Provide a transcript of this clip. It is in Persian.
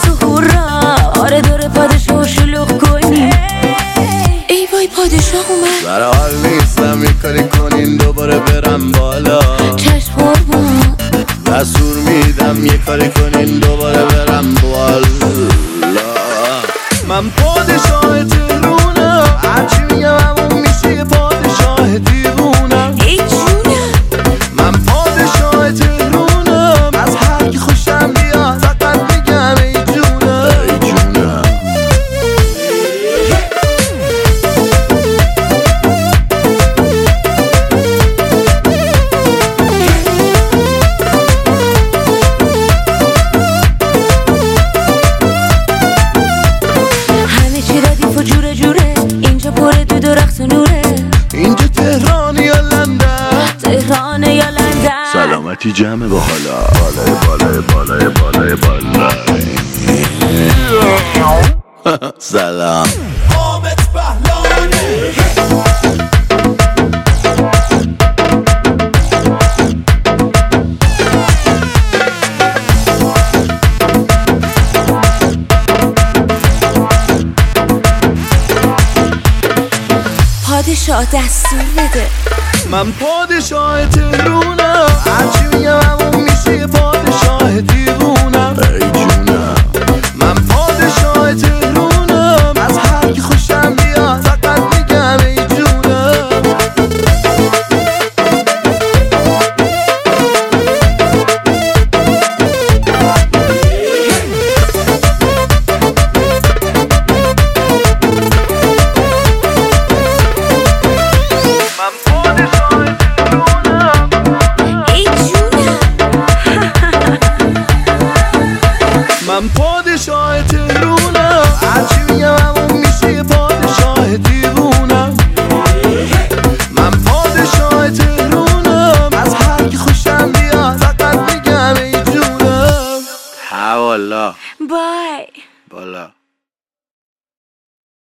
تو هورا آره داره پادشاه شلوغ کنی ای وای پادشاه اومد سر حال نیستم یه کاری کنین دوباره برم بالا چشم قربون دستور میدم یه کاری کنین دوباره برم بالا من پادشاه تهرونم هرچی میگم همون میشه یه پادشاه دیوونم ای جونم من پادشاه تهرونم از هر کی خوشم بیاد فقط میگم ای جونم ای جونم همه چی ردیف و جوره جوره اینجا پر دود و رقص و نوره اینجا تهران یا لندن تهران یا لندن سلامتی جمع با حالا بالای بالای بالای بالای بالای سلام حامد پهلوانی پادشاه دستور بده من پادشاه تهرونم هرچی میگم همون میشه یه پادشاه دیوونم